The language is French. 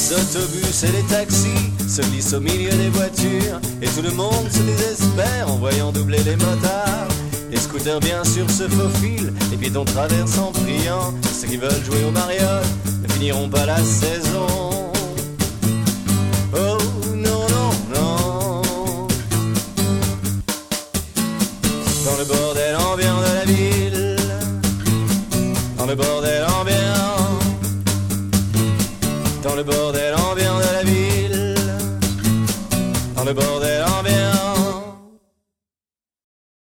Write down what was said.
Les autobus et les taxis se glissent au milieu des voitures et tout le monde se désespère en voyant doubler les motards. Les scooters bien sûr se faufilent, les piétons traversent en priant. Ceux qui veulent jouer aux marioles ne finiront pas la saison.